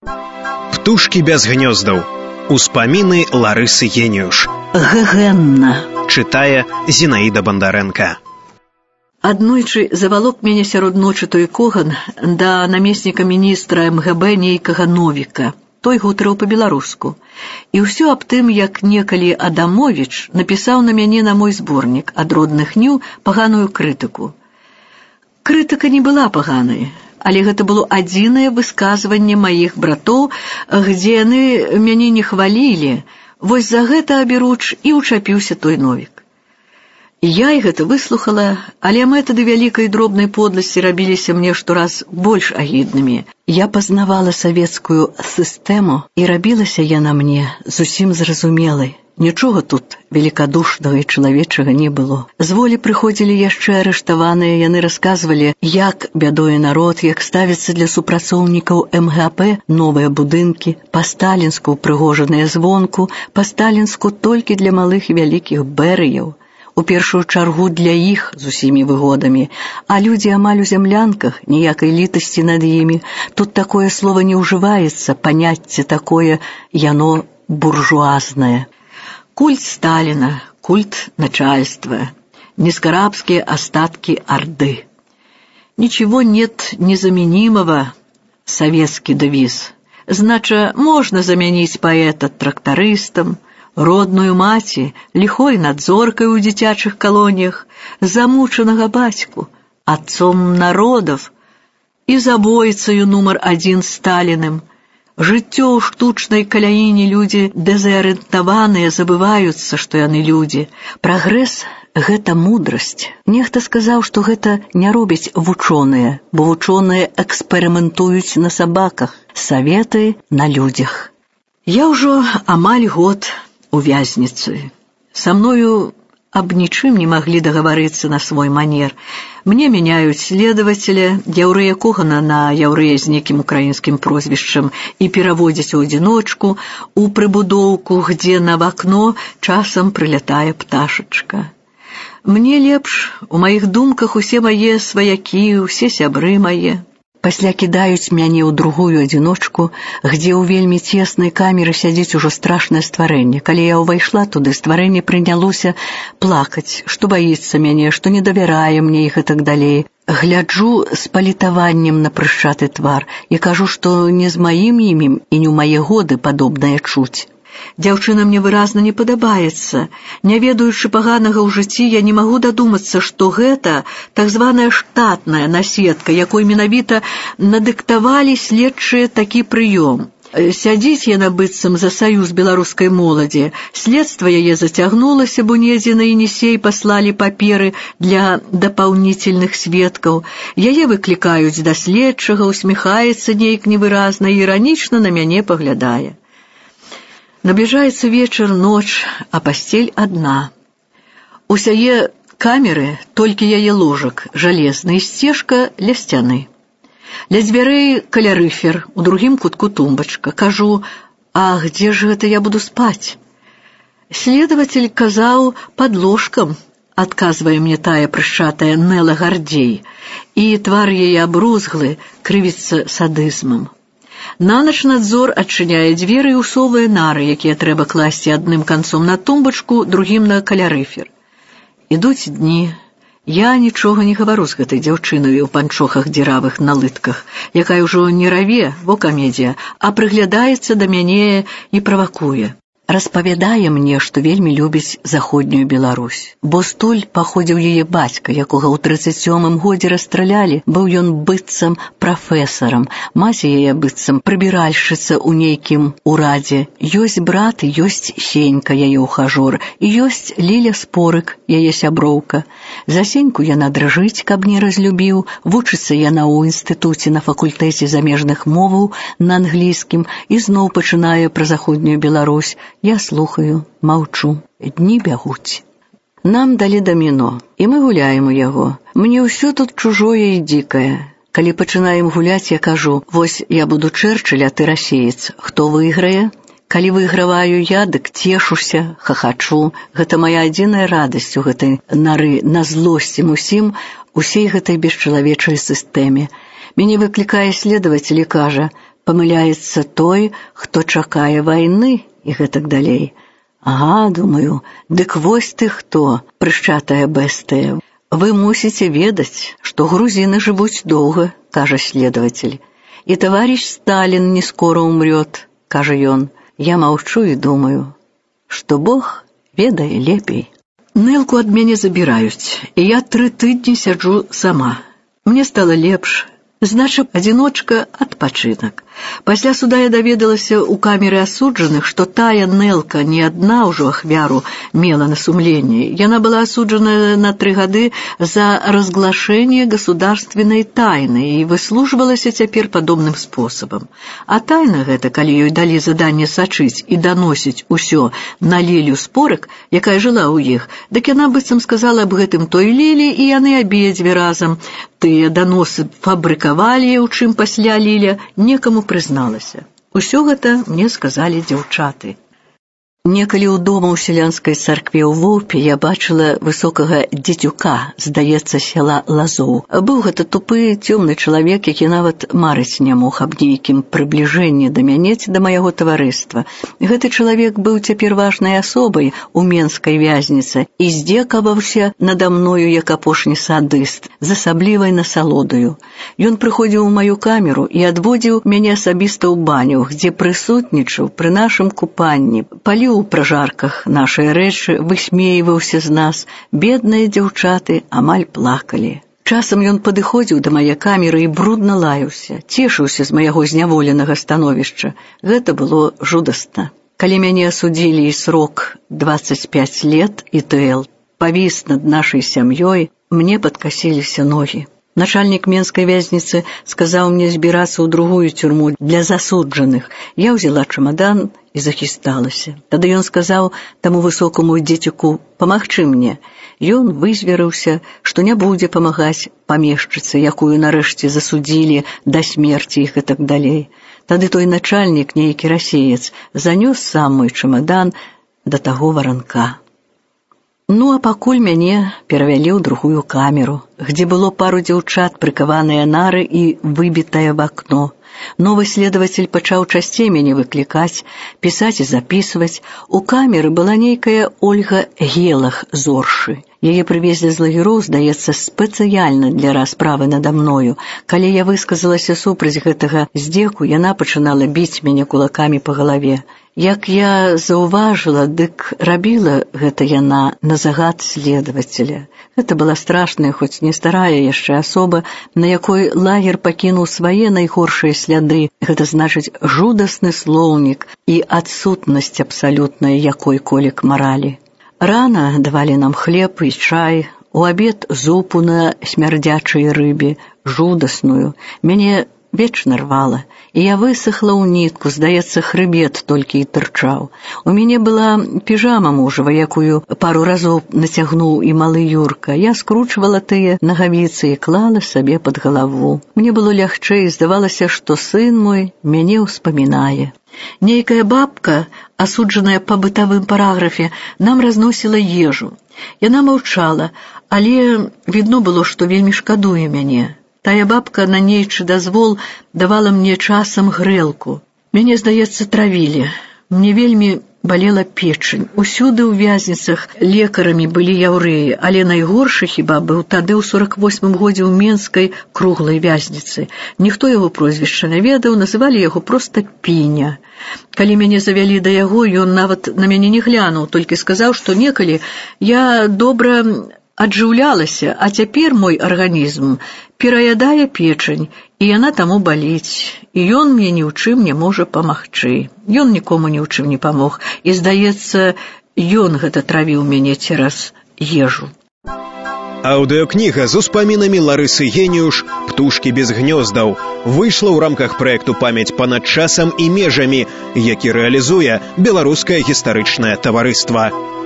Птушкі без гнёздаў. Успаміны Ларысы Геніюш. Гэгэнна. Чытае Зінаіда Бандарэнка. Аднойчы завалок мяне сярод ночы той коган да намесніка міністра МГБ нейкага Новіка. Той гутарыў па-беларуску. І ўсё аб тым, як некалі Адамовіч напісаў на мяне на мой зборнік ад родных днюў паганую крытыку. Крытыка не была паганай, але гэта было адзінае высказванне маіх братоў, дзе яны мяне не хвалілі. Вось за гэта аберуч і ўчапіўся той Новік. Я і гэта выслухала, але метады вялікай дробнай подласці рабіліся мне штораз больш агіднымі. Я пазнавала савецкую сістэму, і рабілася яна мне зусім зразумелай. Нічога тут великадушнага і чалавечага не было. З волі прыходзілі яшчэ арыштаваныя, яны расказвалі, як бядуе народ, як ставяцца для супрацоўнікаў МГП новыя будынкі, па-сталінску ўпрыгожаныя звонку, па-сталінску толькі для малых і вялікіх бэрыяў. У першую чаргу для іх з усімі выгодамі, а людзі амаль у зямлянках, ніякай літасці над імі. Тут такое слова не ўжываецца, паняцце такое, яно буржуазнае. Культ Сталина, культ начальства, низкорабские остатки Орды. Ничего нет незаменимого, советский девиз. Значит, можно заменить поэта трактористом, родную маці лихой надзоркой у дзіцячых колониях, замученного батьку, отцом народов и забойцею нумар 1 Сталиным. Жыццё ў штучнай каляіне людзі дэзарыентаваныя забываюцца, што яны людзі. Прагрэс — гэта мудрасць. Нехта сказаў, што гэта не робяць вучоныя, бо вучоныя эксперыментуюць на сабаках, саветы на людзях. Я ўжо амаль год у вязніцы. Са мною аб нічым не маглі дагаварыцца на свой манер. Мне мяняюць следователя, яўрэя Когана на яўрэя з некім украінскім прозвішчам і пераводзяць у адзіночку, у прыбудоўку, дзе на вакно часам прылятае пташачка. Мне лепш, у маіх думках усе мае сваякі, усе сябры мае. Пасля кідаюць мяне ў другую адзіночку, дзе ў вельмі цеснай камеры сядзіць ужо страшнае стварэнне. Калі я ўвайшла туды, стварэнне прынялося плакаць, што баіцца мяне, што не давярае мне і гэтак далей. Гляджу з палітаваннем на прышчаты твар і кажу, што не з маім імем і не ў мае годы падобнае чуць. Дзяўчына мне выразна не падабаецца. Не ведаючы паганага ў жыцці, я не магу дадумацца, што гэта так званая штатная наседка, якой менавіта надыктавалі следчыя такі прыём. Сядзіць яна быццам за саюз беларускай моладзі. Следства яе зацягнулася, бо недзе на Енісей паслалі паперы для дапаўнительных сведкаў. Яе выклікаюць да следчага, усміхаецца нейк невыразна і іранічна на мяне паглядае. Набліжаецца вечар, ноч, а пасцель адна. У сяе камеры толькі яе ложак, жалезны, і сцежка ля сцяны. Ля дзвярэй калярыфер, у другім кутку тумбачка. Кажу, а где ж гэта я буду спаць? Следователь казаў пад ложкам, адказвае мне тая прышчатая Нэла Гардзей, і твар яе абрузглы, крывіцца садызмам. На ноч надзор адчыняе дзверы і ўсовыя нары, якія трэба класці адным канцом на тумбачку, другім на калярыфер. Ідуць дні. Я нічога не гавару з гэтай дзяўчынаю ў панчохах дзіравых на лытках, якая ўжо не раве, бо камедія, а прыглядаецца да мяне і правакуе. Распавядае мне, што вельмі любіць заходнюю Беларусь, бо столь паходзіў яе бацька, якога ў 37-м годзе расстралялі, быў ён быццам прафесарам, маці яе быццам прыбіральшчыца ў нейкім урадзе. Ёсць брат, ёсць Сенька, яе ухажор, і ёсць Ліля Спорык, яе сяброўка. За Сеньку яна дрыжыць, каб не разлюбіў, вучыцца яна ў інстытуце на факультэце замежных моваў на англійскім і зноў пачынае пра заходнюю Беларусь. Я слухаю, маўчу. Дні бягуць. Нам далі даміно, і мы гуляем у яго. Мне ўсё тут чужое і дзікае. Калі пачынаем гуляць, я кажу, вось я буду Чэрчыль, а ты расеец. Хто выйграе? Калі выйграваю я, дык цешуся, хахачу. Гэта моя адзіная радасць у гэтай нары на злосцім усім, усей гэтай бесчалавечай сістэме. Мяне выклікае следователь і кажа, памыляецца той, хто чакае вайны і гэтак далей. Ага, думаю, дык вось ты хто, прышчатая бэстыя. Вы мусіце ведаць, што грузіны жывуць доўга, кажа следователь. І товарищ Сталин не скоро умрет, кажа ён. Я маўчу і думаю, што Бог ведае лепей. Нэлку ад мяне забіраюць, і я 3 тыдні сяджу сама. Мне стала лепш. Значыць, адзіночка адпачынак. Пасля суда я даведалася ў камеры асуджаных, што тая Нэлка не адна ўжо ахвяру мела на сумленні. Яна была асуджана на 3 гады за разглашэнне государственнай тайны і выслужвалася цяпер падобным спосабам. А тайна гэта, калі ёй далі заданне сачыць і даносіць усё на Лілю Спорак, якая жыла ў іх, дык яна быццам сказала аб гэтым той Лілі, і яны абедзве разам тыя даносы фабрыкавалі, у чым пасля Ліля некаму прызналася. Усё гэта мне сказалі дзяўчаты. Некалі ў дома ў сялянскай царкве ў Воўпе я бачыла высокага дзецюка, здаецца, села Лазоў. Быў гэта тупы, цёмны чалавек, які нават марыць не мог аб нейкім прыбліжэнні да мяне ці да маяго таварыства. Гэты чалавек быў цяпер важнай асобай у менскай вязніцы і здзекаваўся нада мною як апошні садыст, з асаблівай насалодаю. Ён прыходзіў у маю камеру і адводзіў мяне асабіста ў баню, дзе прысутнічаў пры нашым купанні, паліў у пражарках нашыя рэчы, высмейваўся з нас. Бедныя дзяўчаты амаль плакалі. Часам ён падыходзіў да мае камеры і брудна лаяўся, цешыўся з маяго зняволенага становішча. Гэта было жудасна. Калі мяне асудзілі і срок 25 лет і ТЛ павіс над нашай сям'ёй, мне падкасіліся ногі. Начальнік менскай вязніцы сказаў мне збірацца ў другую тюрму для засуджаных. Я ўзяла чамадан і захісталася. Тады ён сказаў таму высокаму дзецюку памагчы мне. Ён вызверыўся, што не будзе памагаць памешчыцы, якую нарэшце засудзілі да смерці і гэтак далей. Тады той начальнік, нейкі расеец, занёс сам мой чамадан да таго варанка. Ну, а пакуль мяне перавялі ў другую камеру, где было пару дзяўчат, прыкаваныя нары і выбітае в акно. Новы следователь пачаў часцей мяне выклікаць, пісаць і запісваць. У камеры была нейкая Ольга Гелах з Оршы. Яе прывезлі з лагероў, здаецца, спецыяльна для расправы нада мною. Калі я высказалася супраць гэтага здзеку, яна пачынала біць мяне кулакамі па галаве. Як я заўважыла, дык рабіла гэта яна на загад следователя. Гэта была страшная, хоць не старая яшчэ асоба, на якой лагер пакінуў свае найгоршыя сляды. Гэта значыць жудасны слоўнік і адсутнасць абсалютная якой-колек маралі. Рана давалі нам хлеб і чай, у абед зупу на смярдзячай рыбе, жудасную. Мяне вечна рвала, і я высохла ў нітку, здаецца, хрыбет толькі і тырчаў. У мяне была піжама мужава, якую пару разоў нацягнуў і малы Юрка. Я скручвала тыя нагавіцы і клала сабе пад галаву. Мне было лягчэй, здавалася, што сын мой мяне ўспамінае. Нейкая бабка, асуджаная па бытавым параграфе, нам разносіла ежу. Яна маўчала, але відно было, што вельмі шкадуе мяне. Тая бабка на нейчы дазвол давала мне часам грэлку. Мяне, здаецца, травілі. Мне вельмі балела печань. Усюды ў вязніцах лекарамі былі яўрэі, але найгоршы хіба быў тады ў 48-м годзе ў менскай круглай вязніцы. Ніхто яго прозвішча не ведаў, называлі яго проста Піня. Калі мяне завялі да яго, ён нават на мяне не глянуў, толькі сказаў, што некалі я добра аджыўлялася, а цяпер мой арганізм пераядае печань, і яна таму баліць, і ён мне ні ў чым не можа памагчы. Ён нікому ні ў чым не памог, і, здаецца, ён гэта травіў мяне цераз ежу. Аўдыёкніга з успамінамі Ларысы Геніюш «Птушкі без гнёздаў» выйшла ў рамках праекту «Памяць па-над часам і межамі», які рэалізуе Беларускае гістарычнае таварыства.